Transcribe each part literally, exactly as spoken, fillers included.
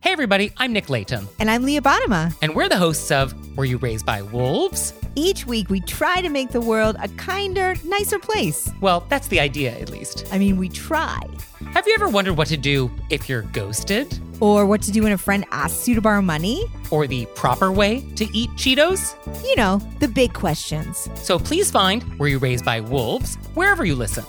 Hey everybody, I'm Nick Layton. And I'm Leah Bottima. And we're the hosts of Were You Raised by Wolves? Each week we try to make the world a kinder, nicer place. Well, that's the idea, at least. I mean, we try. Have you ever wondered what to do if you're ghosted? Or what to do when a friend asks you to borrow money? Or the proper way to eat Cheetos? You know, the big questions. So please find Were You Raised by Wolves wherever you listen.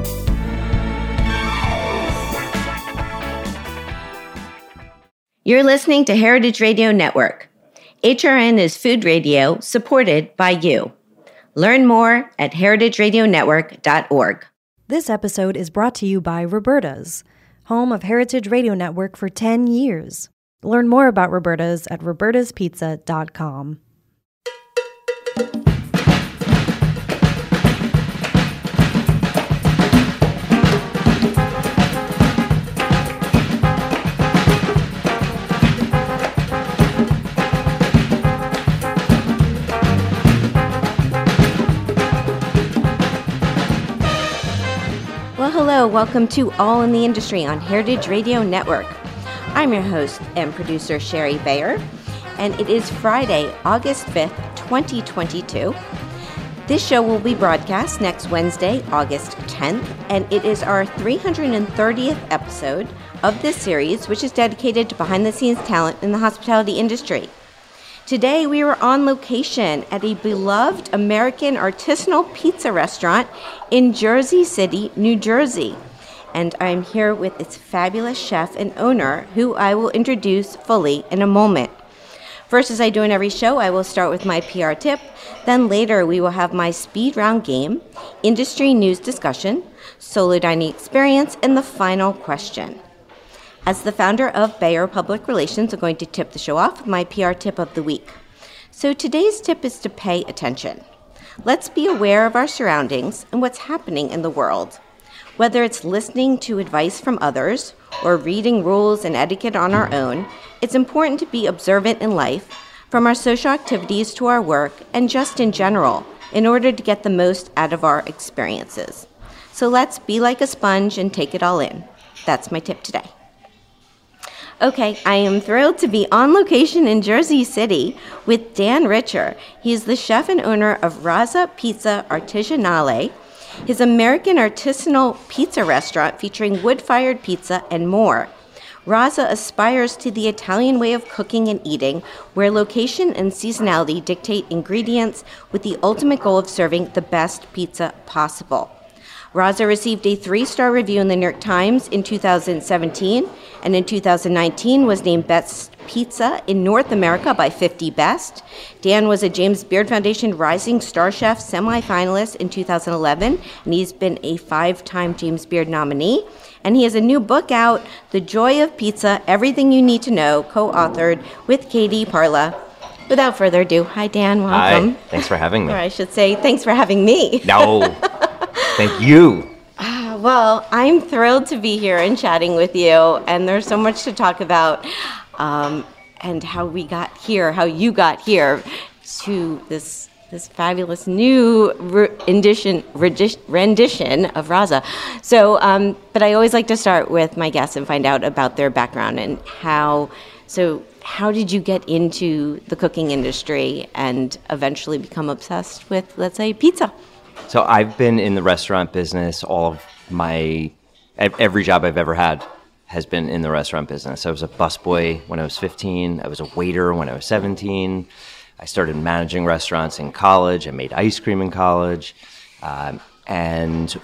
You're listening to Heritage Radio Network. H R N is food radio supported by you. Learn more at heritage radio network dot org. This episode is brought to you by Roberta's, home of Heritage Radio Network for ten years. Learn more about Roberta's at robertas pizza dot com. Hello, welcome to All in the Industry on Heritage Radio Network. I'm your host and producer, Sherry Bayer, and it is Friday, August fifth, twenty twenty-two. This show will be broadcast next Wednesday, August tenth, and it is our three hundred thirtieth episode of this series, which is dedicated to behind-the-scenes talent in the hospitality industry. Today, we are on location at a beloved American artisanal pizza restaurant in Jersey City, New Jersey. And I'm here with its fabulous chef and owner, who I will introduce fully in a moment. First, as I do in every show, I will start with my P R tip. Then later, we will have my speed round game, industry news discussion, solo dining experience, and the final question. As the founder of Bayer Public Relations, I'm going to tip the show off with my P R tip of the week. So today's tip is to pay attention. Let's be aware of our surroundings and what's happening in the world. Whether it's listening to advice from others or reading rules and etiquette on our own, it's important to be observant in life, from our social activities to our work, and just in general, in order to get the most out of our experiences. So let's be like a sponge and take it all in. That's my tip today. Okay, I am thrilled to be on location in Jersey City with Dan Richer. He is the chef and owner of Raza Pizza Artigianale, his American artisanal pizza restaurant featuring wood-fired pizza and more. Raza aspires to the Italian way of cooking and eating, where location and seasonality dictate ingredients with the ultimate goal of serving the best pizza possible. Raza received a three-star review in the New York Times in two thousand seventeen, and in two thousand nineteen was named Best Pizza in North America by fifty Best. Dan was a James Beard Foundation Rising Star Chef semifinalist in two thousand eleven, and he's been a five-time James Beard nominee. And he has a new book out, The Joy of Pizza, Everything You Need to Know, co-authored with Katie Parla. Without further ado, hi Dan, welcome. Hi, thanks for having me. Or I should say, thanks for having me. No. Thank you. Uh, well, I'm thrilled to be here and chatting with you, and there's so much to talk about, um, and how we got here, how you got here to this this fabulous new rendition rendition of Raza. So, um, but I always like to start with my guests and find out about their background and how. So, how did you get into the cooking industry and eventually become obsessed with, let's say, pizza? So I've been in the restaurant business all of my, every job I've ever had has been in the restaurant business. I was a busboy when I was fifteen. I was a waiter when I was seventeen. I started managing restaurants in college. I made ice cream in college. Um, and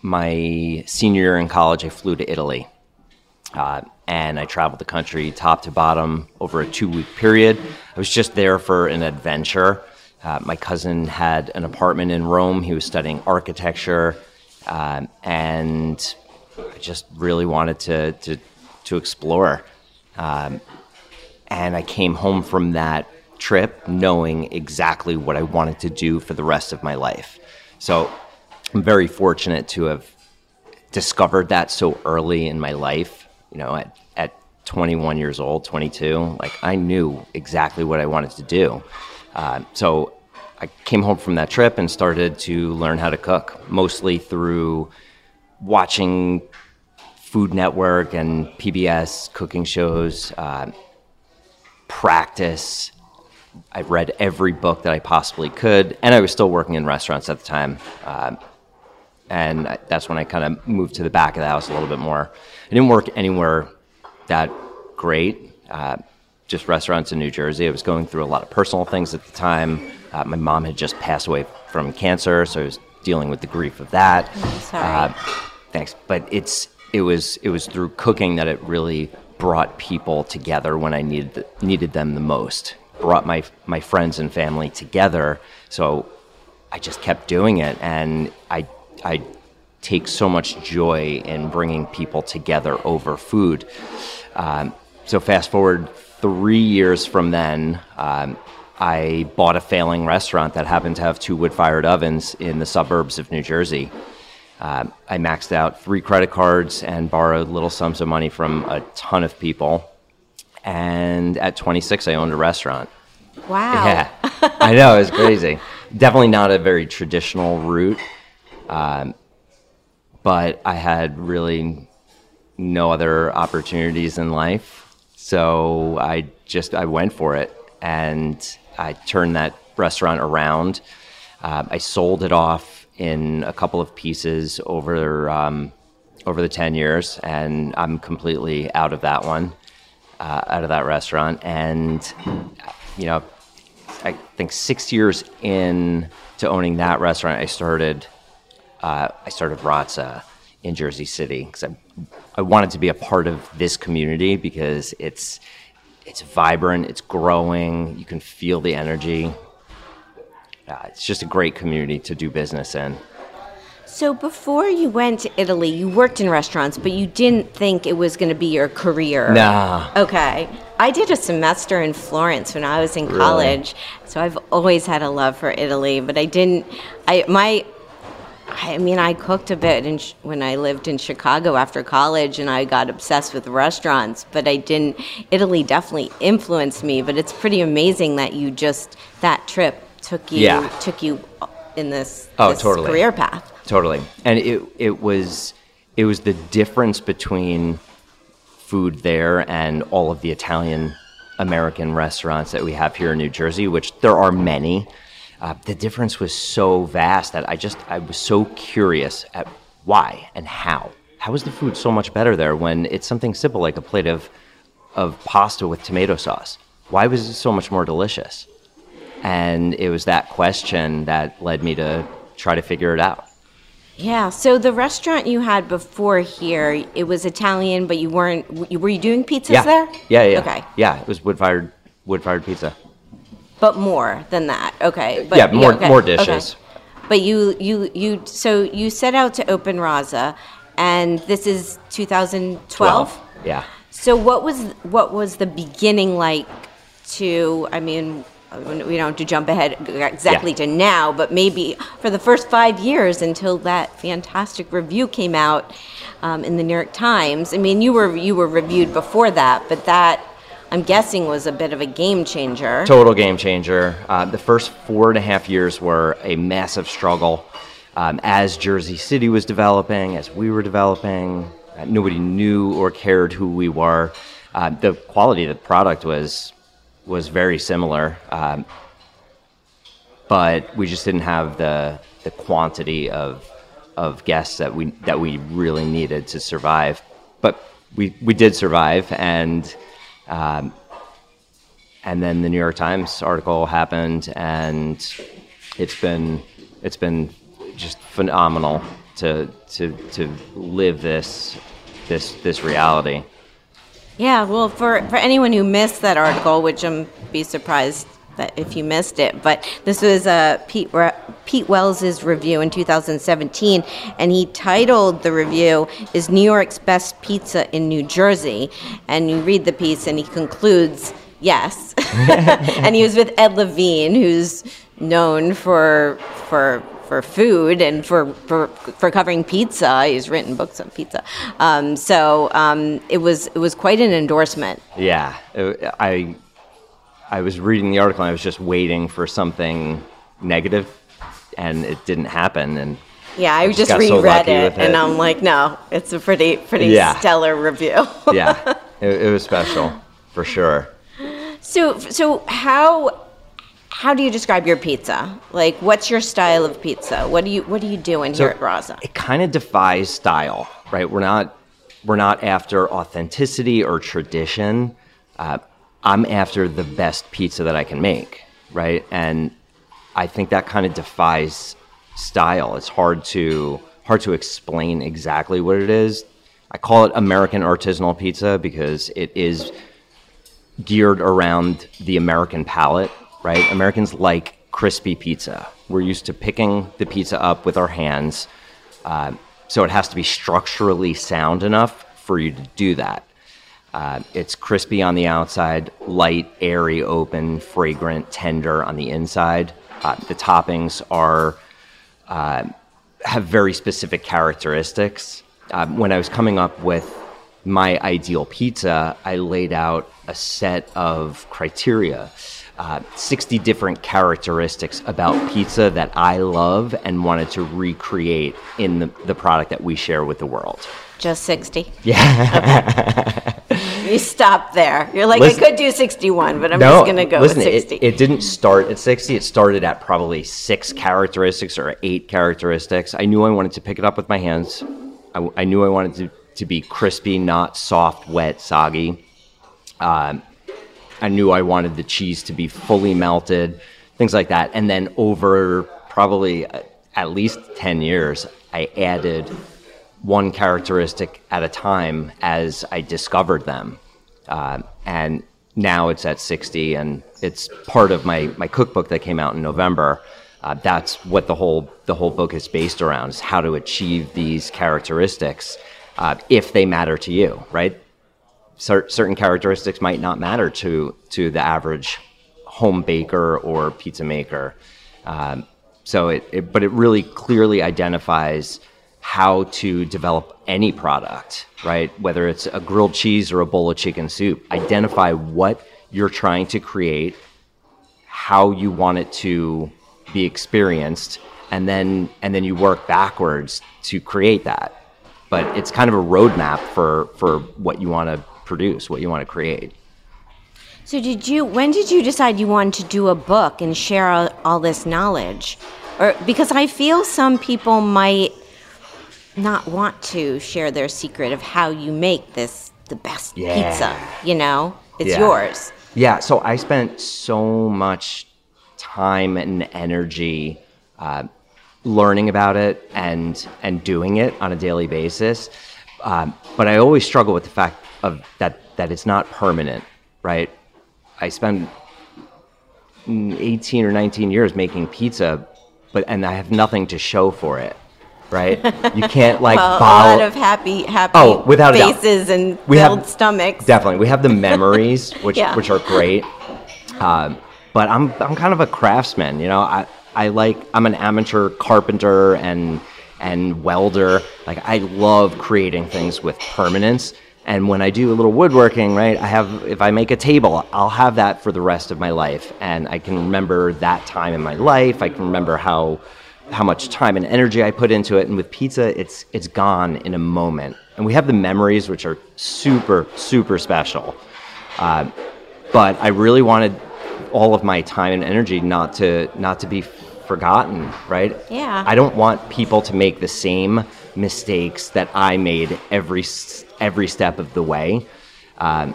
my senior year in college, I flew to Italy. Uh, and I traveled the country top to bottom over a two-week period. I was just there for an adventure. Uh, my cousin had an apartment in Rome. He was studying architecture, um, and I just really wanted to to, to explore. Um, and I came home from that trip knowing exactly what I wanted to do for the rest of my life. So I'm very fortunate to have discovered that so early in my life. You know, at, at twenty-one years old, twenty-two, like I knew exactly what I wanted to do. Uh, so I came home from that trip and started to learn how to cook, mostly through watching Food Network and P B S cooking shows, uh, practice. I read every book that I possibly could, and I was still working in restaurants at the time. Um, and I, that's when I kind of moved to the back of the house a little bit more. I didn't work anywhere that great, uh, just restaurants in New Jersey. I was going through a lot of personal things at the time. Uh, my mom had just passed away from cancer, so I was dealing with the grief of that. I'm sorry. Uh, thanks. But it's it was it was through cooking that it really brought people together when I needed needed them the most. Brought my my friends and family together. So I just kept doing it, and I I take so much joy in bringing people together over food. Um, so fast forward three years from then, um, I bought a failing restaurant that happened to have two wood-fired ovens in the suburbs of New Jersey. Um, I maxed out three credit cards and borrowed little sums of money from a ton of people. And at twenty-six, I owned a restaurant. Wow. Yeah, I know, it was crazy. Definitely not a very traditional route, um, but I had really no other opportunities in life. So I just, I went for it, and I turned that restaurant around. Uh, I sold it off in a couple of pieces over um, over the ten years, and I'm completely out of that one, uh, out of that restaurant. And, you know, I think six years in to owning that restaurant, I started uh, I started Razza in Jersey City, because I, I wanted to be a part of this community, because it's it's vibrant, it's growing, you can feel the energy. Uh, it's just a great community to do business in. So before you went to Italy, you worked in restaurants, but you didn't think it was going to be your career. Nah. Okay. I did a semester in Florence when I was in college, really? So I've always had a love for Italy, but I didn't, I, my, I mean, I cooked a bit in, when I lived in Chicago after college, and I got obsessed with restaurants, but I didn't, Italy definitely influenced me, but it's pretty amazing that you just, that trip took you, yeah. took you in this, oh, this totally. career path. Totally. And it it was it was the difference between food there and all of the Italian American restaurants that we have here in New Jersey, which there are many. Uh, the difference was so vast that I just I was so curious at why and how. How is the food so much better there when it's something simple like a plate of of pasta with tomato sauce? Why was it so much more delicious? And it was that question that led me to try to figure it out. Yeah, so the restaurant you had before here, it was Italian, but you weren't, were you doing pizzas yeah. there? Yeah, yeah. Okay. Yeah, it was wood-fired wood-fired pizza. But more than that, okay. But, yeah, more yeah, okay. more dishes. Okay. But you, you, you, so you set out to open Razza, and this is two thousand twelve? twelve, yeah. So what was, what was the beginning like to, I mean, we don't have to jump ahead exactly yeah. to now, but maybe for the first five years until that fantastic review came out um, in the New York Times. I mean, you were you were reviewed before that, but that, I'm guessing, was a bit of a game changer. Total game changer. Uh, the first four and a half years were a massive struggle. Um, as Jersey City was developing, as we were developing, uh, nobody knew or cared who we were. Uh, the quality of the product was was very similar, um, but we just didn't have the the quantity of of guests that we that we really needed to survive. But we we did survive, and um, and then the New York Times article happened, and it's been it's been just phenomenal to to to live this this this reality. Yeah, well, for, for anyone who missed that article, which I'm be surprised that if you missed it, but this was uh, Pete Pete Wells' review in two thousand seventeen, and he titled the review, "Is New York's Best Pizza in New Jersey?" And you read the piece, and he concludes, yes. And he was with Ed Levine, who's known for for for food and for, for for covering pizza. He's written books on pizza. Um, so um, it was it was quite an endorsement. Yeah, it, I I was reading the article and I was just waiting for something negative, and it didn't happen. And Yeah, I just got so reread lucky it, with and it. I'm like, no, it's a pretty, pretty Yeah. stellar review. Yeah, it, it was special for sure. So, so how how do you describe your pizza? Like, what's your style of pizza? What do you what are you doing So here at Raza? It kind of defies style, right? We're not we're not after authenticity or tradition. Uh, I'm after the best pizza that I can make, right? And I think that kind of defies style. It's hard to hard to explain exactly what it is. I call it American artisanal pizza because it is geared around the American palate, right? Americans like crispy pizza. We're used to picking the pizza up with our hands, uh, so it has to be structurally sound enough for you to do that. Uh, it's crispy on the outside, light, airy, open, fragrant, tender on the inside. Uh, the toppings are uh, have very specific characteristics. Uh, when I was coming up with my ideal pizza, I laid out a set of criteria, uh, sixty different characteristics about pizza that I love and wanted to recreate in the, the product that we share with the world. Just sixty? Yeah. You stop there. You're like, Listen- I could do sixty-one, but I'm No, just going to go listen, with sixty. It, it didn't start at sixty. It started at probably six characteristics or eight characteristics. I knew I wanted to pick it up with my hands. I, I knew I wanted to, to be crispy, not soft, wet, soggy. Um, I knew I wanted the cheese to be fully melted, things like that. And then over probably at least ten years, I added one characteristic at a time as I discovered them. Uh, and now it's at sixty, and it's part of my, my cookbook that came out in November. Uh, that's what the whole the whole book is based around, is how to achieve these characteristics uh, if they matter to you, right? Cer- certain characteristics might not matter to to the average home baker or pizza maker. Um, so it, it, but it really clearly identifies how to develop any product, right? Whether it's a grilled cheese or a bowl of chicken soup, identify what you're trying to create, how you want it to be experienced, and then and then you work backwards to create that. But it's kind of a roadmap for for what you want to produce, what you want to create. So did you, when did you decide you wanted to do a book and share all, all this knowledge? Or because I feel some people might not want to share their secret of how you make this the best Yeah. pizza, you know? It's Yeah. yours. Yeah, so I spent so much time and energy uh, learning about it and and doing it on a daily basis. Um, but I always struggle with the fact of that that it's not permanent, right? I spent eighteen or nineteen years making pizza, but and I have nothing to show for it, right? You can't like Well, bottle. a lot of happy, happy Oh, without a doubt. faces and We have- filled stomachs. Definitely, we have the memories, which Yeah. which are great. Um, but I'm I'm kind of a craftsman, you know. I I like I'm an amateur carpenter and and welder. Like I love creating things with permanence. And when I do a little woodworking, right, I have if I make a table, I'll have that for the rest of my life, and I can remember that time in my life. I can remember how how much time and energy I put into it. And with pizza, it's it's gone in a moment. And we have the memories, which are super super special. Uh, but I really wanted all of my time and energy not to not to be forgotten, right? Yeah. I don't want people to make the same mistakes that I made every s- every step of the way. Um,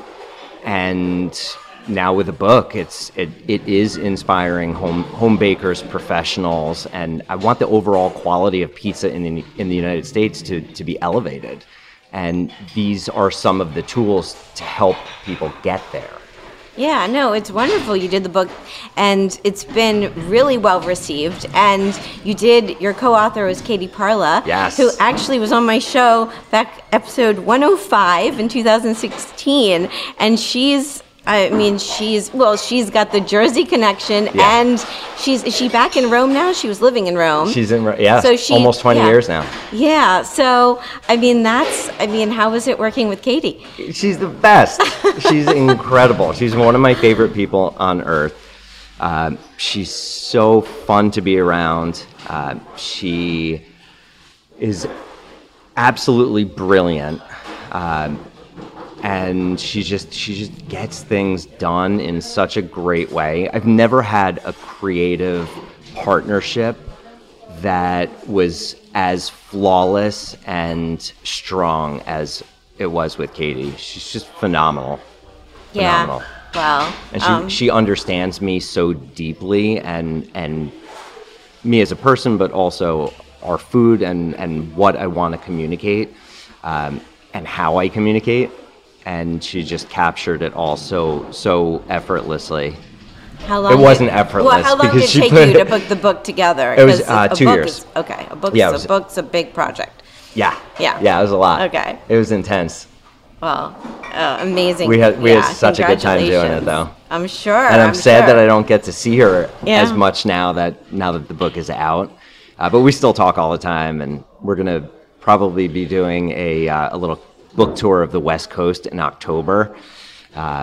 and now with the book, it's it, it is inspiring home home bakers, professionals, and I want the overall quality of pizza in the in the United States to to be elevated. And these are some of the tools to help people get there. Yeah, no, it's wonderful. You did the book, and it's been really well received. And you did, your co-author was Katie Parla, Yes. who actually was on my show back episode one oh five in two thousand sixteen. And she's, I mean, she's, well, she's got the Jersey connection, Yeah. and she's, is she back in Rome now? She was living in Rome. She's in, yeah, So she- almost twenty yeah. years now. Yeah, so, I mean, that's, I mean, how was it working with Katie? She's the best. She's incredible. She's one of my favorite people on earth. Um, she's so fun to be around. Uh, she is absolutely brilliant. Um, and she just she just gets things done in such a great way. I've never had a creative partnership that was as flawless and strong as it was with Katie. She's just phenomenal. Yeah. Phenomenal. Wow. And she, Um, she understands me so deeply, and and me as a person, but also our food and, and what I want to communicate, um, and how I communicate. And she just captured it all so so effortlessly. How long It wasn't did, effortless Well, how long because did it she take put- you to put the book together? It was, 'Cause uh, a two book years. Is, okay, a book's, Yeah, it a was- book's a big project. Yeah. Yeah. Yeah, it was a lot. Okay. It was intense. Well, uh, amazing. We had- we had Yeah, such a good time doing it, congratulations. though. I'm sure. And I'm, I'm sad sure. that I don't get to see her Yeah. as much now that now that the book is out. Uh, but we still talk all the time, and we're gonna probably be doing a uh, a little book tour of the West Coast in October. Uh,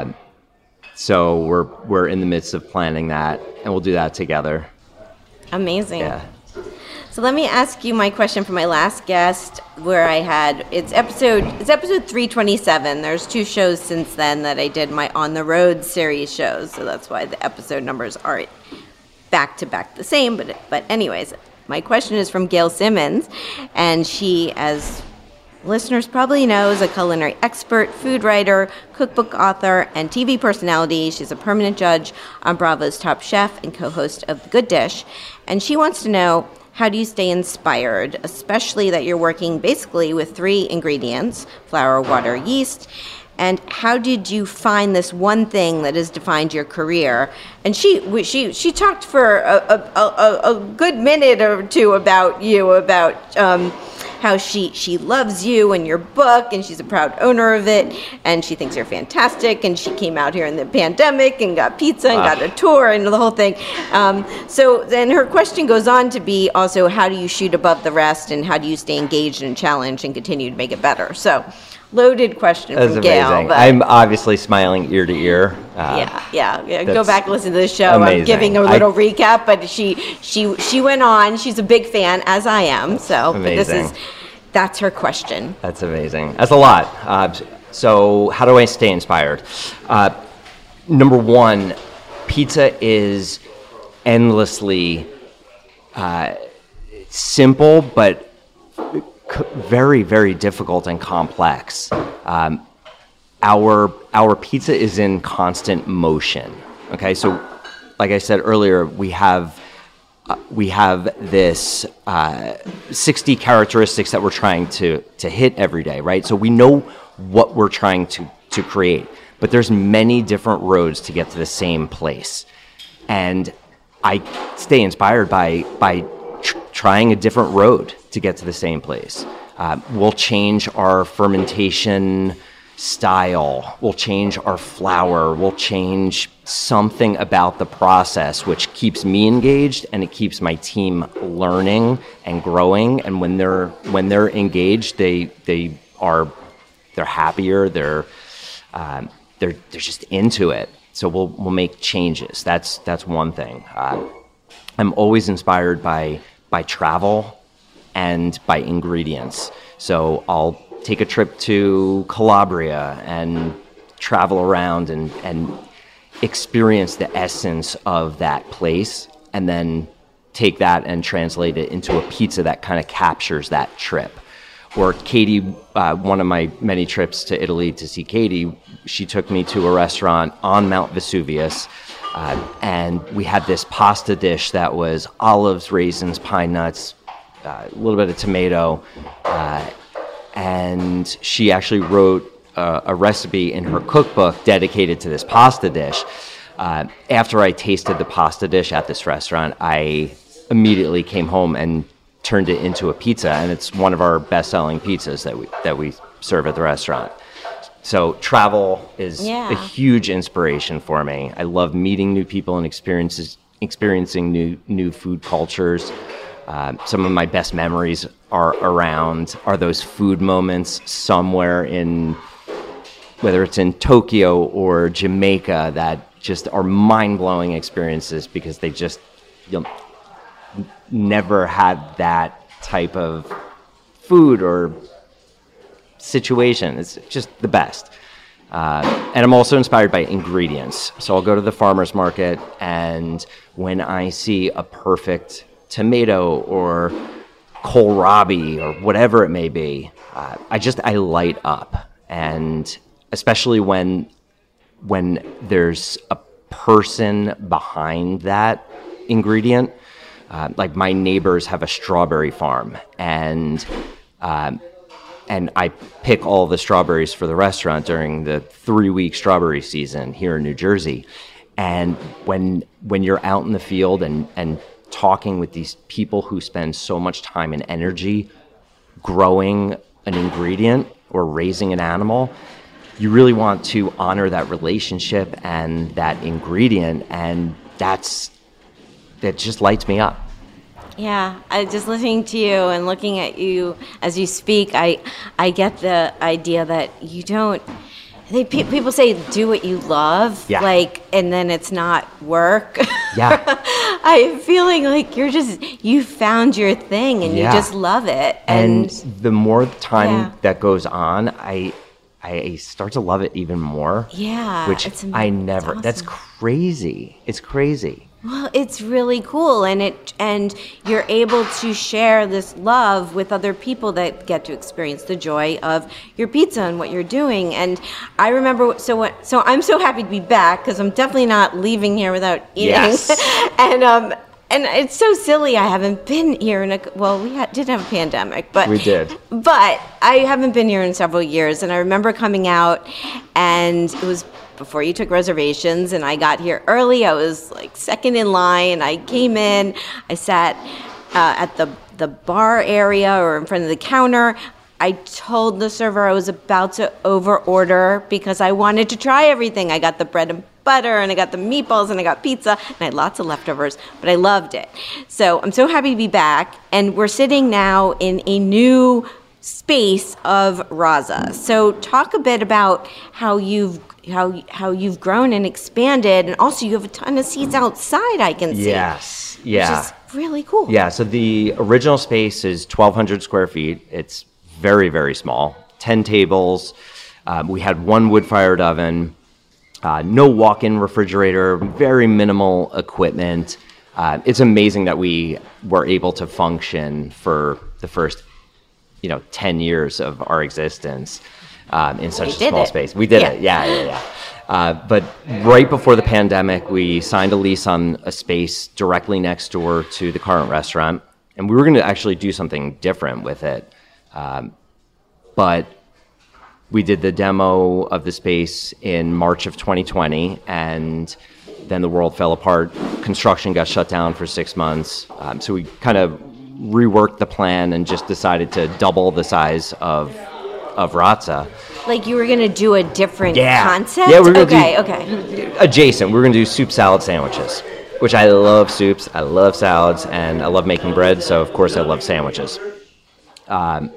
so we're we're in the midst of planning that, and we'll do that together. Amazing. Yeah. So let me ask you my question for my last guest, where I had it's episode it's episode three twenty-seven. There's two shows since then that I did my On the Road series shows, so that's why the episode numbers aren't back to back the same. But but anyways, my question is from Gail Simmons, and she, as listeners probably know, is a culinary expert, food writer, cookbook author, and T V personality. She's a permanent judge on Bravo's Top Chef and co-host of The Good Dish, and she wants to know, how do you stay inspired, especially that you're working basically with three ingredients, flour, water, yeast, and how did you find this one thing that has defined your career? And she we- she she talked for a, a, a, a good minute or two about you, about um, how she, she loves you and your book, and she's a proud owner of it, and she thinks you're fantastic, and she came out here in the pandemic and got pizza and got a tour and the whole thing. Um, so then her question goes on to be also, how do you shoot above the rest, and how do you stay engaged and challenged and continue to make it better? So loaded question That's from amazing. Gail. But I'm obviously smiling ear to ear. Uh, yeah, yeah, yeah. Go that's back and listen to the show. amazing. I'm giving a I- little recap, but she she she went on. She's a big fan, as I am. So but this amazing. is that's her question. That's amazing. That's a lot. Uh, so how do I stay inspired? Uh, number one, pizza is endlessly uh, simple, but c- very, very difficult and complex. Um, our our pizza is in constant motion. Okay, so like I said earlier, we have uh, we have this uh, sixty characteristics that we're trying to to hit every day, right? So we know what we're trying to to create, but there's many different roads to get to the same place, and I stay inspired by by tr- trying a different road to get to the same place. Uh, we'll change our fermentation style, we'll change our flour, we'll change something about the process, which keeps me engaged and it keeps my team learning and growing. And when they're when they're engaged, they they are they're happier. They're um, they're they're just into it. So we'll we'll make changes. That's that's one thing. Uh, I'm always inspired by by travel and by ingredients. So I'll take a trip to Calabria and travel around and, and experience the essence of that place, and then take that and translate it into a pizza that kind of captures that trip. Or Katie, uh, one of my many trips to Italy to see Katie, she took me to a restaurant on Mount Vesuvius, uh, and we had this pasta dish that was olives, raisins, pine nuts, uh, a little bit of tomato, uh, and she actually wrote uh, a recipe in her cookbook dedicated to this pasta dish. Uh, after I tasted the pasta dish at this restaurant, I immediately came home and turned it into a pizza, and it's one of our best-selling pizzas that we that we serve at the restaurant. So travel is Yeah. a huge inspiration for me. I love meeting new people and experiences, experiencing new new food cultures. Uh, some of my best memories are around are those food moments somewhere in, whether it's in Tokyo or Jamaica, that just are mind-blowing experiences because they just, you'll never had that type of food or situation. It's just the best. Uh, and I'm also inspired by ingredients. So I'll go to the farmer's market, and when I see a perfect tomato or kohlrabi or whatever it may be, uh, I just, I light up. And especially when, when there's a person behind that ingredient, uh, like my neighbors have a strawberry farm, and um, and I pick all the strawberries for the restaurant during the three-week strawberry season here in New Jersey. And when when you're out in the field and, and talking with these people who spend so much time and energy growing an ingredient or raising an animal, you really want to honor that relationship and that ingredient, and that's that just lights me up. Yeah, I just listening to you and looking at you as you speak, I I get the idea that you don't. They pe- people say do what you love, yeah. like, and then it's not work. Yeah, I'm feeling like you're just you found your thing and yeah. you just love it. And, And, the more time yeah. that goes on, I I start to love it even more. Yeah, which it's, I never. awesome. That's crazy. It's crazy. Well, it's really cool, and it and you're able to share this love with other people that get to experience the joy of your pizza and what you're doing. And I remember, so what, so I'm so happy to be back because I'm definitely not leaving here without eating. Yes. and um, and it's so silly. I haven't been here in a well, we had, did have a pandemic, but We did. But I haven't been here in several years, and I remember coming out, and it was before you took reservations, and I got here early. I was like second in line. I came in, I sat uh, at the the bar area or in front of the counter. I told the server I was about to over order because I wanted to try everything. I got the bread and butter, and I got the meatballs, and I got pizza, and I had lots of leftovers, but I loved it. So I'm so happy to be back, and we're sitting now in a new space of Raza. So talk a bit about how you've how how you've grown and expanded, and also you have a ton of seats outside I can see. Yes. Yeah. Which is really cool. Yeah. So the original space is twelve hundred square feet. It's very, very small. ten tables. Um, we had one wood-fired oven. Uh, no walk-in refrigerator. Very minimal equipment. Uh, it's amazing that we were able to function for the first, you know, ten years of our existence. Um, in such We a did small it. space. We did Yeah. it, yeah, yeah, yeah. Uh, but right before the pandemic, we signed a lease on a space directly next door to the current restaurant, and we were going to actually do something different with it. Um, but we did the demo of the space in March of twenty twenty, and then the world fell apart. Construction got shut down for six months, um, so we kind of reworked the plan and just decided to double the size of of Raza. Like you were going to do a different Yeah. concept? Yeah, we're gonna okay, do- okay. Adjacent, we're going to do soup salad sandwiches, which I love soups, I love salads, and I love making bread, so of course I love sandwiches. Um,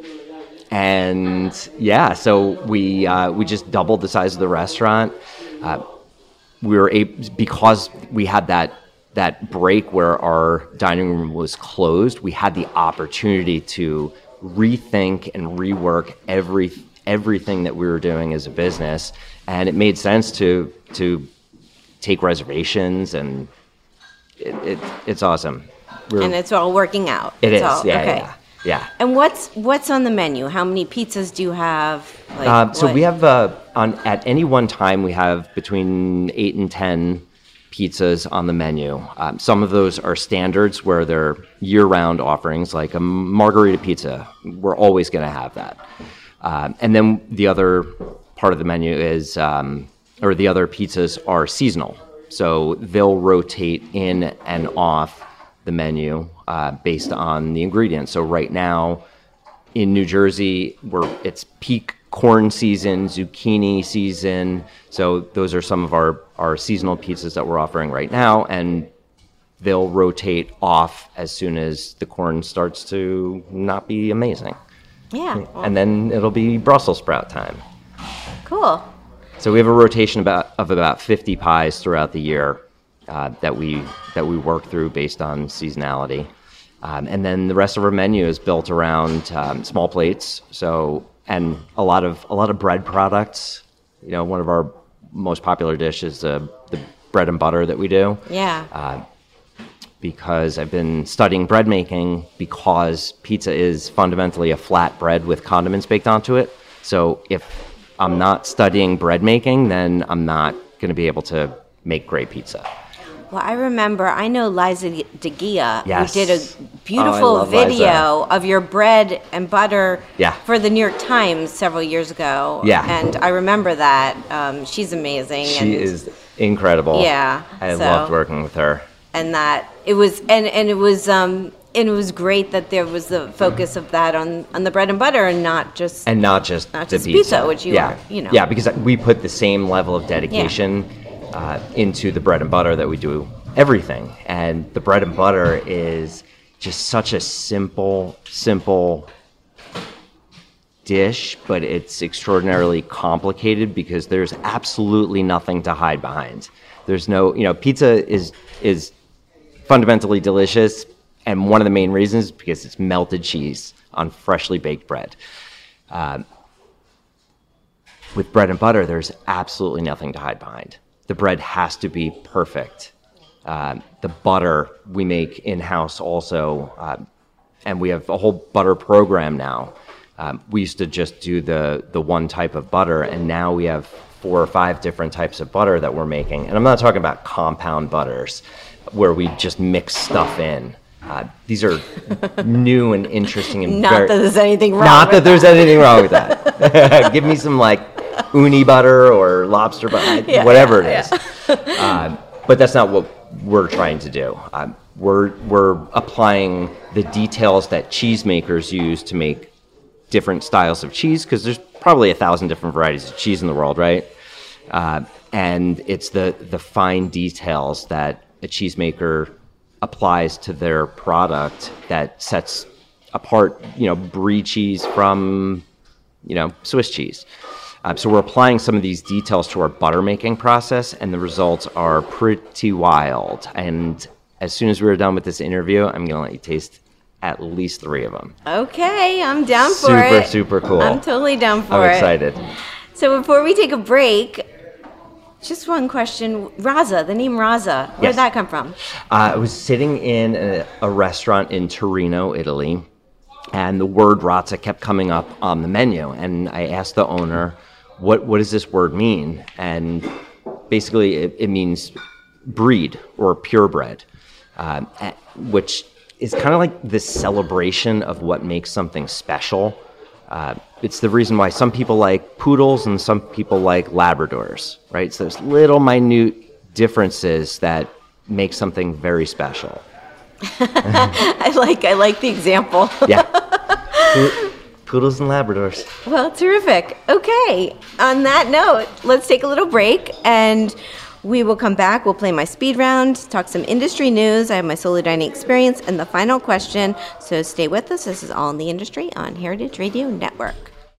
and yeah, so we uh, we just doubled the size of the restaurant. Uh, we were able, because we had that that break where our dining room was closed, we had the opportunity to rethink and rework every everything that we were doing as a business, and it made sense to to take reservations, and it, it it's awesome. We're, And it's all working out. it It's is, all- yeah, okay. yeah, yeah. And what's what's on the menu? How many pizzas do you have? Like, Uh, so what- we have uh, on at any one time we have between eight and ten pizzas on the menu. Um, some of those are standards where they're year-round offerings, like a margarita pizza. We're always going to have that. Um, and then the other part of the menu is, um, or the other pizzas are seasonal. So they'll rotate in and off the menu uh, based on the ingredients. So right now in New Jersey, we're, it's peak corn season, zucchini season. So those are some of our, our seasonal pizzas that we're offering right now, and they'll rotate off as soon as the corn starts to not be amazing. Yeah. Well, And then it'll be Brussels sprout time. cool. So we have a rotation about, of about fifty pies throughout the year uh, that we that we work through based on seasonality. Um, and then the rest of our menu is built around um, small plates. So, and a lot of a lot of bread products. You know, one of our most popular dishes is uh, the bread and butter that we do. Yeah. Uh, because I've been studying bread making, because pizza is fundamentally a flat bread with condiments baked onto it. So if I'm not studying bread making, then I'm not going to be able to make great pizza. Well, I remember, I know Liza DeGia, Yes. who did a Oh, beautiful I love video of your bread and butter Yeah. for the New York Times several years ago. Yeah. And I remember that. Um, she's amazing. She and, is incredible. Yeah, I so- loved working with her. And that, it was, and, and it was, um, and it was great that there was the focus of that on, on the bread and butter and not just, And not just Not the just pizza. pizza, which you yeah. are, you know. Yeah, because we put the same level of dedication uh, into the bread and butter that we do everything. And the bread and butter is just such a simple, simple dish, but it's extraordinarily complicated because there's absolutely nothing to hide behind. There's no, you know, pizza is is fundamentally delicious, and one of the main reasons is because it's melted cheese on freshly baked bread. Um, with bread and butter, there's absolutely nothing to hide behind. The bread has to be perfect. Um, the butter we make in-house also, um, and we have a whole butter program now. Um, we used to just do the the one type of butter, and now we have four or five different types of butter that we're making. And I'm not talking about compound butters, where we just mix stuff in. Uh, these are new and interesting and not very, that there's anything wrong not with that there's anything wrong with that. Give me some like uni butter or lobster butter, Yeah, whatever yeah, it is. um, but that's not what we're trying to do. Um, we're we're applying the details that cheesemakers use to make different styles of cheese, because there's probably a thousand different varieties of cheese in the world, right? Uh, and it's the the fine details that a cheesemaker applies to their product that sets apart, you know, brie cheese from, you know, Swiss cheese. Uh, so we're applying some of these details to our butter making process, and the results are pretty wild. And as soon as we're done with this interview, I'm going to let you taste at least three of them. Okay, I'm down for Super, it. super cool. I'm totally down for I'm it. excited. So before we take a break, just one question. Raza, the name Raza, where Yes. did that come from? Uh, I was sitting in a, a restaurant in Torino, Italy, and the word razza kept coming up on the menu. And I asked the owner, what, what does this word mean? And basically it, it means breed or purebred, um, a- which is kind of like this celebration of what makes something special. Uh, it's the reason why some people like poodles and some people like Labradors, right? So there's little minute differences that make something very special. I like I like the example. Yeah. Po- Poodles and Labradors. Well, terrific. Okay. On that note, let's take a little break and we will come back. We'll play my speed round, talk some industry news. I have my solo dining experience and the final question. So stay with us. This is All in the Industry on Heritage Radio Network.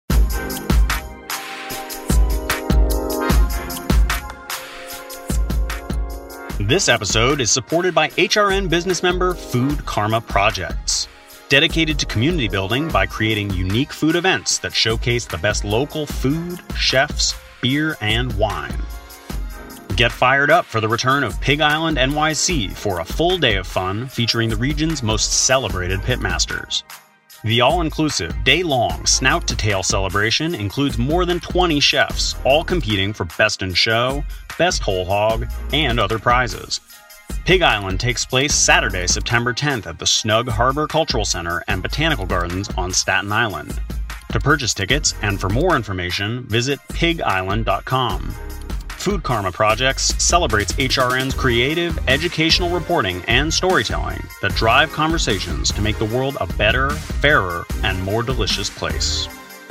This episode is supported by H R N business member Food Karma Projects, dedicated to community building by creating unique food events that showcase the best local food, chefs, beer, and wine. Get fired up for the return of Pig Island N Y C for a full day of fun featuring the region's most celebrated pitmasters. The all-inclusive, day-long snout-to-tail celebration includes more than twenty chefs, all competing for Best in Show, Best Whole Hog, and other prizes. Pig Island takes place Saturday, September tenth at the Snug Harbor Cultural Center and Botanical Gardens on Staten Island. To purchase tickets and for more information, visit pig island dot com. Food Karma Projects celebrates H R N's creative, educational reporting and storytelling that drive conversations to make the world a better, fairer, and more delicious place.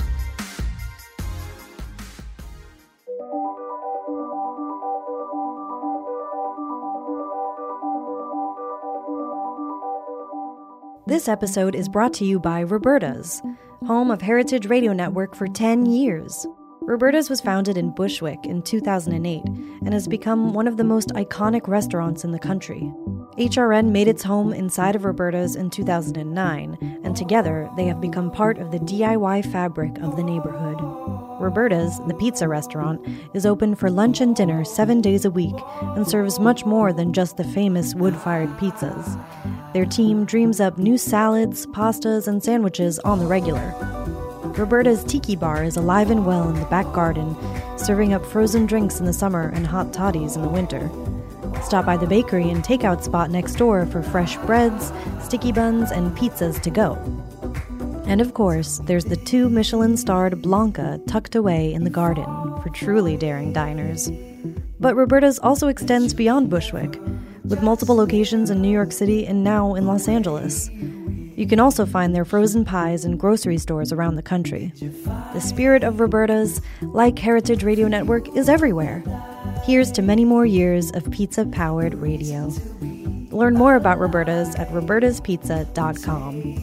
This episode is brought to you by Roberta's, home of Heritage Radio Network for ten years. Roberta's was founded in Bushwick in two thousand eight and has become one of the most iconic restaurants in the country. H R N made its home inside of Roberta's in two thousand nine, and together they have become part of the D I Y fabric of the neighborhood. Roberta's, the pizza restaurant, is open for lunch and dinner seven days a week and serves much more than just the famous wood-fired pizzas. Their team dreams up new salads, pastas, and sandwiches on the regular. Roberta's Tiki Bar is alive and well in the back garden, serving up frozen drinks in the summer and hot toddies in the winter. Stop by the bakery and takeout spot next door for fresh breads, sticky buns, and pizzas to go. And of course, there's the two Michelin-starred Blanca tucked away in the garden for truly daring diners. But Roberta's also extends beyond Bushwick, with multiple locations in New York City and now in Los Angeles. You can also find their frozen pies in grocery stores around the country. The spirit of Roberta's, like Heritage Radio Network, is everywhere. Here's to many more years of pizza-powered radio. Learn more about Roberta's at robertas pizza dot com.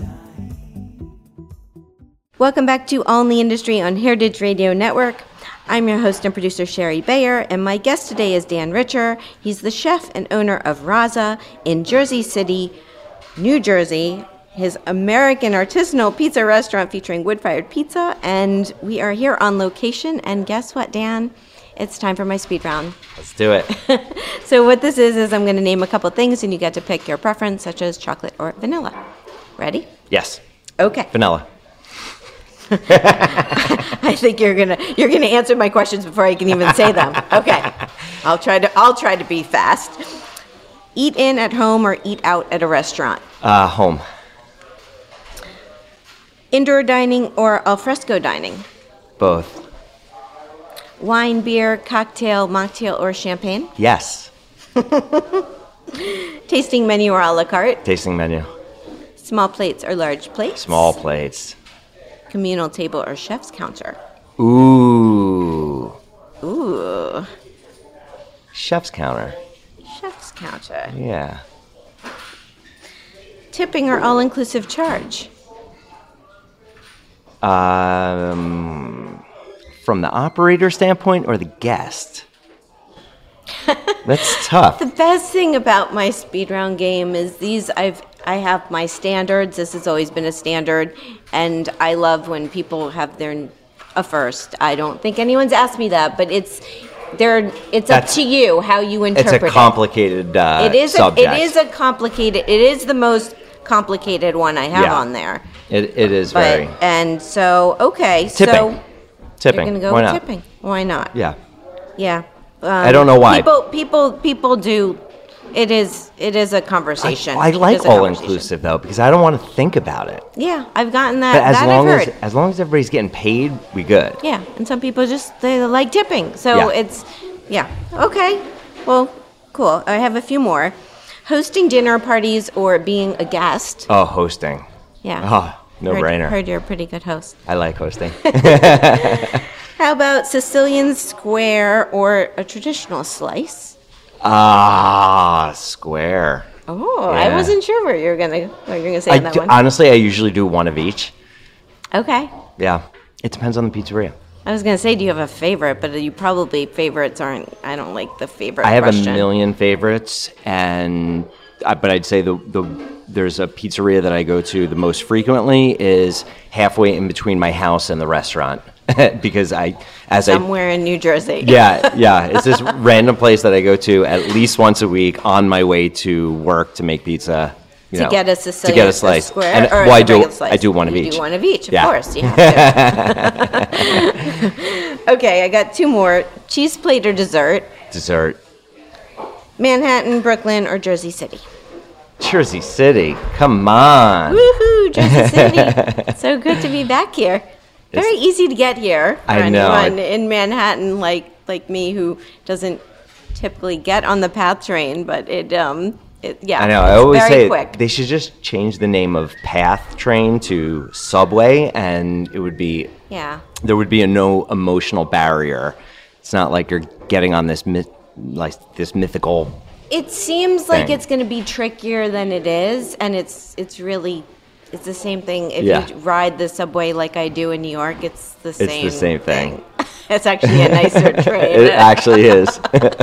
Welcome back to All in the Industry on Heritage Radio Network. I'm your host and producer, Sherry Bayer, and my guest today is Dan Richer. He's the chef and owner of Raza in Jersey City, New Jersey, his American artisanal pizza restaurant featuring wood-fired pizza, and we are here on location, and guess what, Dan? It's time for my speed round. Let's do it. So what this is, is I'm going to name a couple things, and you get to pick your preference, such as chocolate or vanilla. Ready? Yes. Okay. Vanilla. I think you're gonna you're gonna answer my questions before I can even say them. Okay, I'll try to I'll try to be fast. Eat in at home or eat out at a restaurant? Uh, home. Indoor dining or alfresco dining? Both. Wine, beer, cocktail, mocktail, or champagne? Yes. Tasting menu or a la carte? Tasting menu. Small plates or large plates? Small plates. Communal table or chef's counter? Ooh. Ooh. Chef's counter. Chef's counter. Yeah. Tipping or all-inclusive charge? Um, from the operator standpoint or the guest? That's tough. The best thing about my speed round game is these I've I have my standards. This has always been a standard, and I love when people have their a first. I don't think anyone's asked me that, but it's there. It's That's, up to you how you interpret it. It's a complicated uh, it is subject. A, it is a complicated. It is the most complicated one I have yeah. on there. It it is but, very. And so okay, tipping. so tipping. You're gonna go Why with not? tipping. Why not? Yeah. Yeah. Um, I don't know why. People people people do. It is it is a conversation. I, I like It is a all conversation. inclusive though because I don't want to think about it. Yeah, I've gotten that. But as that long I've as heard. as long as everybody's getting paid, we good. Yeah, and some people just they like tipping. So Yeah. it's yeah. Okay. Well, cool. I have a few more. Hosting dinner parties or being a guest. Oh, hosting. Yeah. Oh, no heard, brainer. Heard you're a pretty good host. I like hosting. How about Sicilian square or a traditional slice? Ah, square. Oh, Yeah. I wasn't sure where you were gonna what you were gonna say I on that do- one. honestly, I usually do one of each. Okay. Yeah, it depends on the pizzeria. I was gonna say, do you have a favorite? But you probably favorites aren't. I don't like the favorite. I have question. a million favorites, and I, but I'd say the the there's a pizzeria that I go to the most frequently is halfway in between my house and the restaurant because I as Somewhere in New Jersey. I yeah yeah it's this random place that I go to at least once a week on my way to work to make pizza. You To know, get a Sicilian to get a slice. square And, or well, a I do regular slice? I do one of You each. do one of each, of Yeah. course. You have to. Okay, I got two more. Cheese plate or dessert? Dessert. Manhattan, Brooklyn, or Jersey City? Jersey City, come on. Woohoo, Jersey City. So good to be back here. Very easy to get here for I know. anyone in Manhattan like like me who doesn't typically get on the PATH train, but it um it, yeah. I know. I it's always very say quick. they should just change the name of PATH train to Subway, and it would be Yeah. there would be a no emotional barrier. It's not like you're getting on this myth, like this mythical. It seems like thing. it's going to be trickier than it is, and it's it's really it's the same thing. If Yeah. you ride the subway like I do in New York, it's the It's same. the same thing. It's actually a nicer train. It actually is.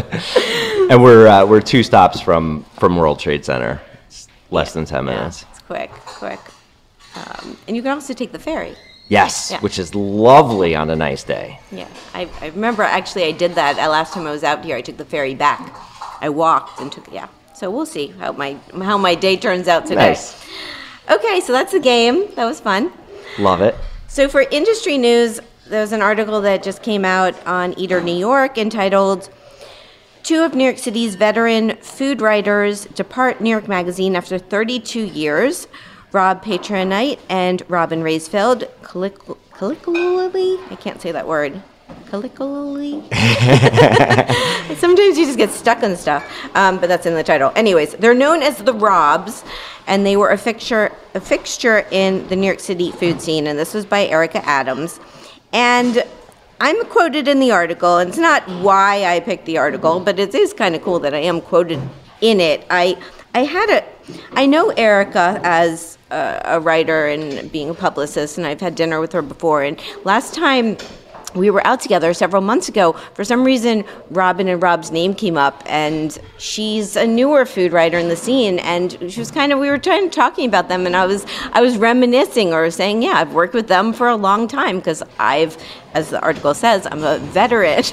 And we're uh, we're two stops from, from World Trade Center. It's less Yeah. than ten Yeah, minutes. it's quick, quick. Um, and you can also take the ferry. Yes, Yeah. which is lovely on a nice day. Yeah, I, I remember actually I did that uh, last time I was out here. I took the ferry back. I walked and took, yeah. So we'll see how my how my day turns out today. Nice. Okay, so that's the game. That was fun. Love it. So for industry news, there was an article that just came out on Eater New York entitled, Two of New York City's veteran food writers depart New York Magazine after thirty-two years. Rob Patronite and Robin Raisfeld, colloquially, colloquially, I can't say that word, colloquially. Sometimes you just get stuck on stuff, um, but that's in the title. Anyways, they're known as the Robs, and they were a fixture, a fixture in the New York City food scene, and this was by Erica Adams. And I'm quoted in the article, and it's not why I picked the article, but it is kind of cool that I am quoted in it. I I had a, I know Erica as a, a writer and being a publicist, and I've had dinner with her before. And last time we were out together several months ago, for some reason, Robin and Rob's name came up, and she's a newer food writer in the scene, and she was kind of, we were trying talking about them, and I was, I was reminiscing or saying, yeah, I've worked with them for a long time, because I've, as the article says, I'm a veteran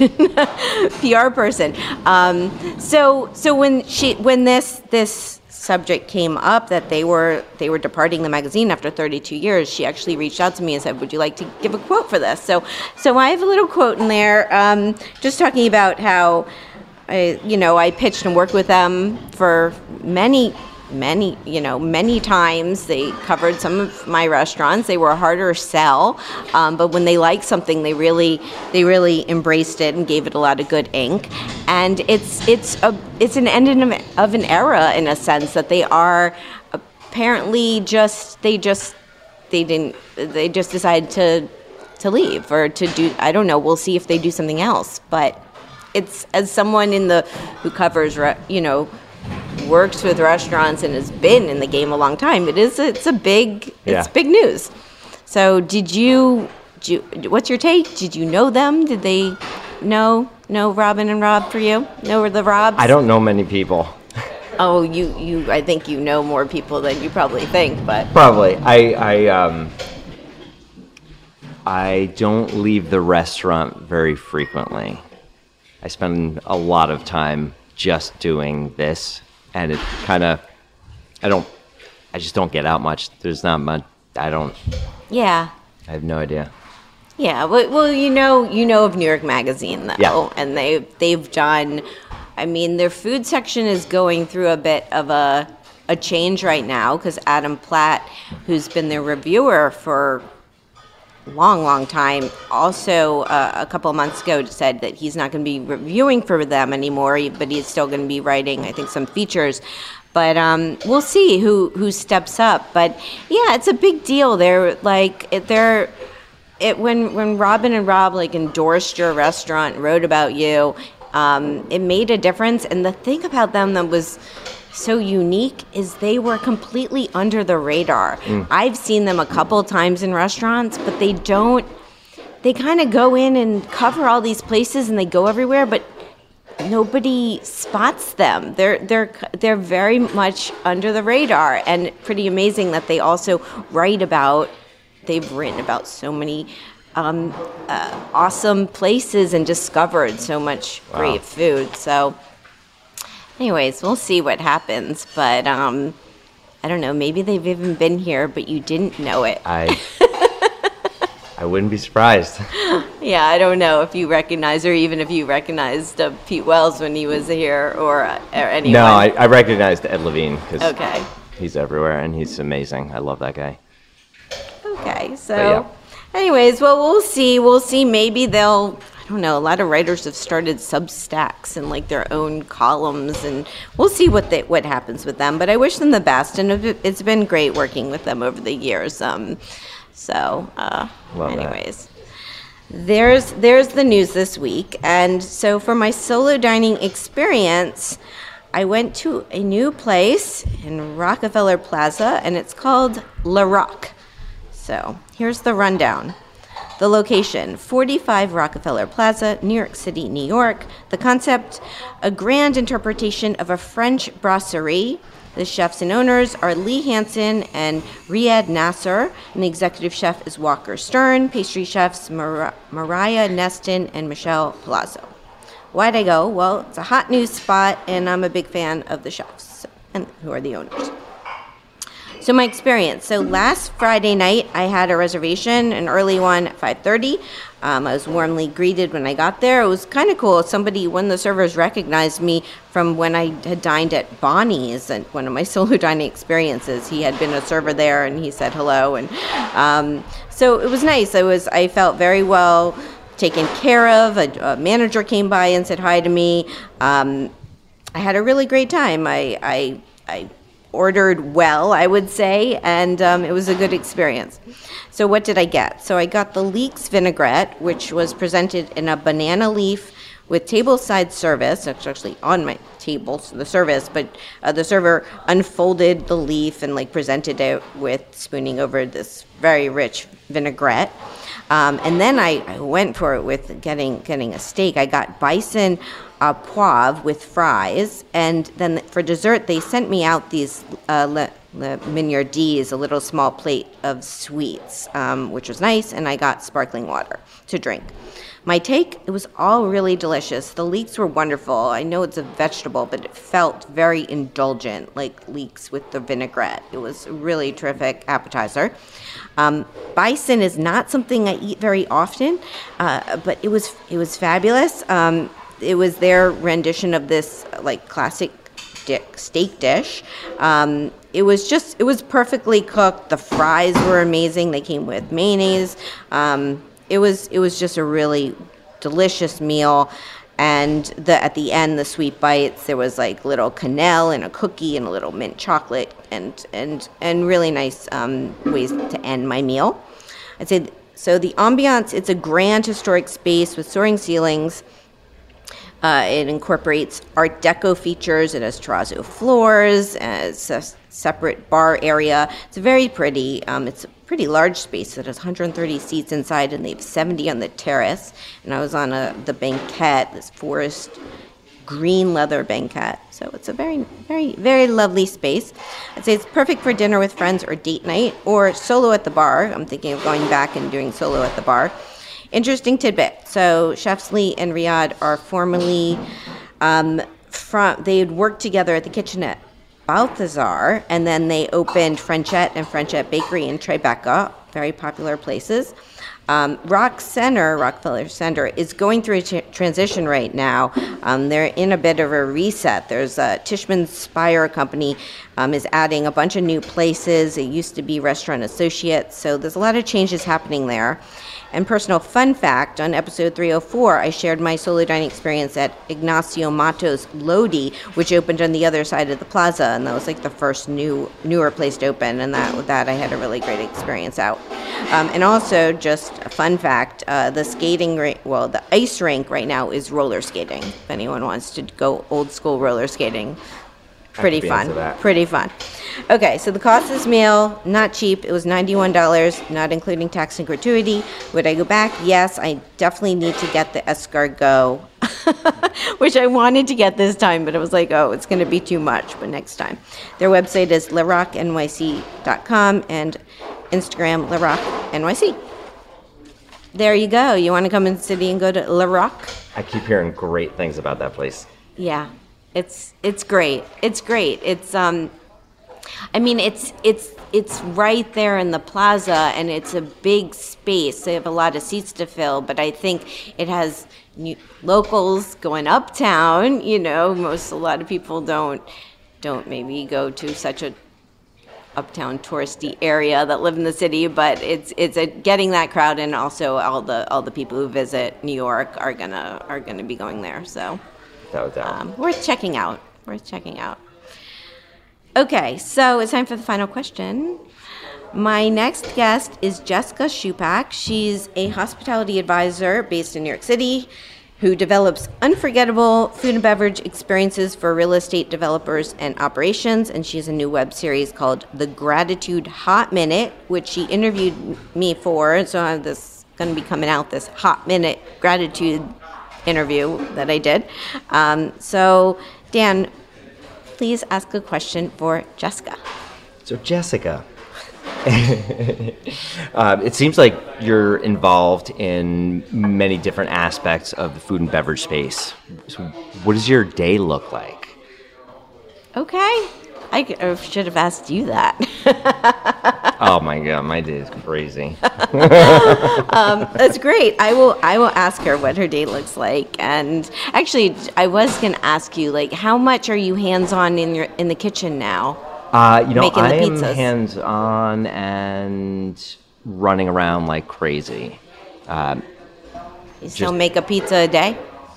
P R person. Um, so, so when she, when this, this, subject came up that they were they were departing the magazine after thirty-two years, she actually reached out to me and said, would you like to give a quote for this? So so I have a little quote in there, um, just talking about how I, you know, I pitched and worked with them for many, many, you know, many times. They covered some of my restaurants. They were a harder sell, um, but when they liked something, they really, they really embraced it and gave it a lot of good ink. And it's it's a it's an end of an era in a sense that they are apparently just they just they didn't they just decided to to leave or to do, I don't know. We'll see if they do something else. But it's, as someone in the who covers, you know, works with restaurants and has been in the game a long time, it is it's a big it's Yeah. big news. So did you, did you what's your take? Did you know them? Did they know know Robin and Rob for you? Know the Robs? I don't know many people. Oh, you you I think you know more people than you probably think, but Probably. I I um I don't leave the restaurant very frequently. I spend a lot of time just doing this, and it kind of I don't I just don't get out much. There's not much. I don't. yeah. I have no idea. Yeah, well, well, you know, you know of New York Magazine, though, Yeah. and they they've done. I mean, their food section is going through a bit of a a change right now because Adam Platt, who's been their reviewer for a long, long time, also uh, a couple of months ago said that he's not going to be reviewing for them anymore, but he's still going to be writing, I think, some features. But um, we'll see who who steps up. But yeah, it's a big deal. They're like it, they're. It, when when Robin and Rob like endorsed your restaurant, wrote about you, um, it made a difference. And the thing about them that was so unique is they were completely under the radar. Mm. I've seen them a couple times in restaurants, but they don't. They kind of go in and cover all these places, and they go everywhere, but nobody spots them. They're they're they're very much under the radar, and pretty amazing that they also write about. They've written about so many um, uh, awesome places and discovered so much Wow. great food. So, anyways, we'll see what happens. But um, I don't know. Maybe they've even been here, but you didn't know it. I I wouldn't be surprised. Yeah, I don't know if you recognize, or even if you recognized uh, Pete Wells when he was here, or, uh, or anyone. No, I, I recognized Ed Levine because Okay. he's everywhere and he's amazing. I love that guy. Okay, so, yeah. anyways, well, we'll see. We'll see. Maybe they'll, I don't know, a lot of writers have started Substacks and like their own columns, and we'll see what they, what happens with them. But I wish them the best, and it's been great working with them over the years. Um, so, uh, Love that. anyways. There's there's the news this week, and so for my solo dining experience, I went to a new place in Rockefeller Plaza, and it's called La Rock. So here's the rundown. The location, forty-five Rockefeller Plaza, New York City, New York. The concept, a grand interpretation of a French brasserie. The chefs and owners are Lee Hansen and Riyad Nasser, and the executive chef is Walker Stern. Pastry chefs Mar- Mariah Neston and Michelle Palazzo. Why'd I go? Well, it's a hot new spot, and I'm a big fan of the chefs, and who are the owners. So my experience. So last Friday night, I had a reservation, an early one at five thirty. Um, I was warmly greeted when I got there. It was kind of cool. Somebody, one of the servers recognized me from when I had dined at Bonnie's, and one of my solo dining experiences. He had been a server there, and he said hello. And um, so it was nice. I was, I felt very well taken care of. A, a manager came by and said hi to me. Um, I had a really great time. I, I, I ordered well, I would say, and um, it was a good experience. So what did I get? So I got the Leeks vinaigrette, which was presented in a banana leaf with tableside service. It's actually on my table, so the service, but uh, the server unfolded the leaf and like presented it with spooning over this very rich vinaigrette. Um, and then I, I went for it with getting getting a steak. I got bison uh, poivre with fries, and then for dessert they sent me out these uh, le, le mignardises, a little small plate of sweets, um, which was nice, and I got sparkling water to drink. My take, it was all really delicious. The leeks were wonderful. I know it's a vegetable, but it felt very indulgent, like leeks with the vinaigrette. It was a really terrific appetizer. Um, bison is not something I eat very often, uh, but it was it was fabulous. Um, it was their rendition of this like classic di- steak dish. Um, it was just it was perfectly cooked. The fries were amazing. They came with mayonnaise. Um, it was it was just a really delicious meal. And the, at the end, the sweet bites, there was like little quenelle and a cookie and a little mint chocolate and and and really nice um, ways to end my meal. I'd say, th- so the ambiance, it's a grand historic space with soaring ceilings. Uh, it incorporates Art Deco features. It has terrazzo floors. Uh, it's a separate bar area. It's very pretty. Um, it's a pretty large space. It has one hundred thirty seats inside, and they have seventy on the terrace. And I was on a, the banquette, this forest green leather banquette. So it's a very, very, very lovely space. I'd say it's perfect for dinner with friends or date night or solo at the bar. I'm thinking of going back and doing solo at the bar. Interesting tidbit. So Chefs Lee and Riyad are formerly um, from, they had worked together at the kitchen at Balthazar, and then they opened Frenchette and Frenchette Bakery in Tribeca, very popular places. Um, Rock Center, Rockefeller Center, is going through a t- transition right now. Um, they're in a bit of a reset. There's a Tishman Speyer company um, is adding a bunch of new places. It used to be Restaurant Associates, so there's a lot of changes happening there. And personal fun fact, on episode three oh four, I shared my solo dining experience at Ignacio Matos Lodi, which opened on the other side of the plaza, and that was like the first new, newer place to open, and that with that I had a really great experience out. Um, and also, just a fun fact, uh, the skating rink, well, the ice rink right now is roller skating, if anyone wants to go old school roller skating. Pretty fun. Pretty fun. Okay, so the cost of this meal, not cheap. It was ninety-one dollars, not including tax and gratuity. Would I go back? Yes, I definitely need to get the escargot, which I wanted to get this time, but it was like, oh, it's going to be too much, but next time. Their website is le roc n y c dot com and Instagram, le roc n y c. There you go. You want to come in the city and go to Le Roc? I keep hearing great things about that place. Yeah. It's it's great. It's great. It's um, I mean it's it's it's right there in the plaza, and it's a big space. They have a lot of seats to fill, but I think it has new locals going uptown. You know, most a lot of people don't don't maybe go to such a uptown touristy area that live in the city, but it's it's a, getting that crowd, and also all the all the people who visit New York are gonna are gonna be going there. So. No doubt. Um, worth checking out. Worth checking out. Okay, so it's time for the final question. My next guest is Jessica Shupak. She's a hospitality advisor based in New York City who develops unforgettable food and beverage experiences for real estate developers and operations. And she has a new web series called The Gratitude Hot Minute, which she interviewed me for. So I have this going to be coming out, this hot minute gratitude interview that I did. Um, so, Dan, please ask a question for Jessica. So, Jessica, uh, it seems like you're involved in many different aspects of the food and beverage space. So what does your day look like? Okay. I, I should have asked you that. Oh my God, my day is crazy. um, that's great. I will. I will ask her what her day looks like. And actually, I was going to ask you, like, how much are you hands-on in your in the kitchen now? Uh, you know, making I the am pizzas? hands-on and running around like crazy. Um, You still just- make a pizza a day?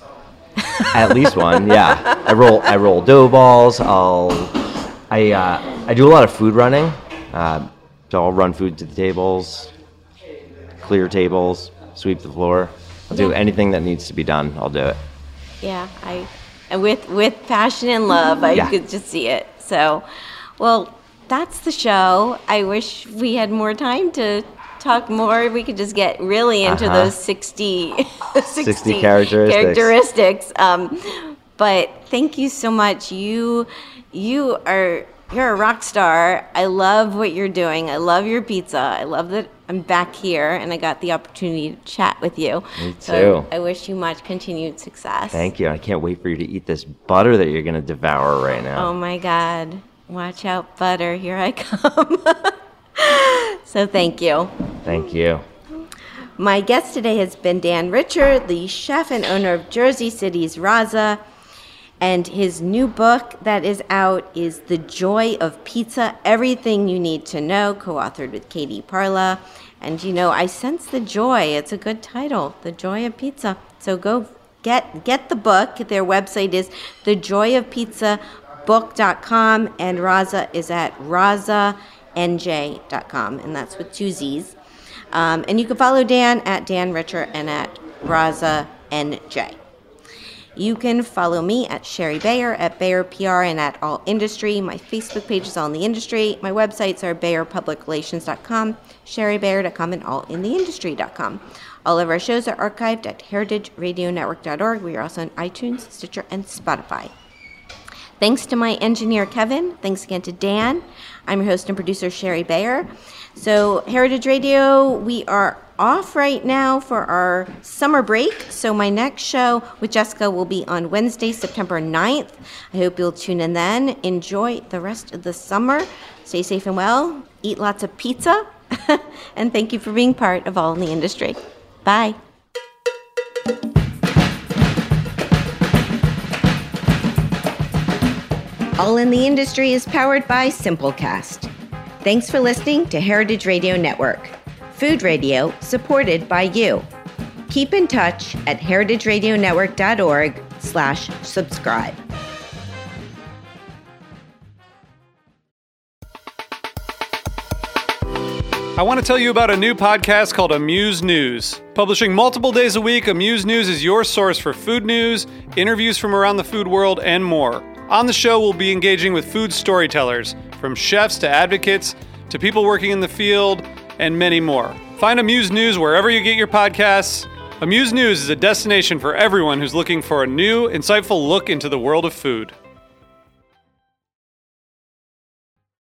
At least one, yeah. I roll. I roll dough balls. I'll. I. Uh, I do a lot of food running. Uh, so I'll run food to the tables, clear tables, sweep the floor. I'll do Yeah. anything that needs to be done. I'll do it. Yeah, I and with with passion and love, I Yeah. could just see it. So, well, that's the show. I wish we had more time to talk more. We could just get really into Uh-huh. those sixty, sixty, sixty characteristics. characteristics. Um, but thank you so much. You you are you're a rock star. I love what you're doing. I love your pizza. I love that I'm back here and I got the opportunity to chat with you. Me So too. I wish you much continued success. Thank you. I can't wait for you to eat this butter that you're going to devour right now. Oh my God. Watch out, butter. Here I come. So thank you. Thank you. My guest today has been Dan Richer, the chef and owner of Jersey City's Raza. And his new book that is out is The Joy of Pizza, Everything You Need to Know, co-authored with Katie Parla. And, you know, I sense the joy. It's a good title, The Joy of Pizza. So go get get the book. Their website is the joy of pizza book dot com, and Raza is at raza n j dot com, and that's with two Z's. Um, and you can follow Dan at Dan Richer and at Raza N J. You can follow me at Sherry Bayer, at Bayer P R, and at All Industry. My Facebook page is All in the Industry. My websites are bayer public relations dot com, sherry bayer dot com, and all in the industry dot com. All of our shows are archived at heritage radio network dot org. We are also on iTunes, Stitcher, and Spotify. Thanks to my engineer, Kevin. Thanks again to Dan. I'm your host and producer, Sherry Bayer. So, Heritage Radio, we are off right now for our summer break. So my next show with Jessica will be on Wednesday, September ninth. I hope you'll tune in then. Enjoy the rest of the summer. Stay safe and well. Eat lots of pizza. And thank you for being part of All in the Industry. Bye. All in the Industry is powered by Simplecast. Thanks for listening to Heritage Radio Network, food radio supported by you. Keep in touch at heritage radio network dot org slash subscribe. I want to tell you about a new podcast called Amuse News. Publishing multiple days a week, Amuse News is your source for food news, interviews from around the food world, and more. On the show, we'll be engaging with food storytellers, from chefs to advocates to people working in the field, and many more. Find Amuse News wherever you get your podcasts. Amuse News is a destination for everyone who's looking for a new, insightful look into the world of food.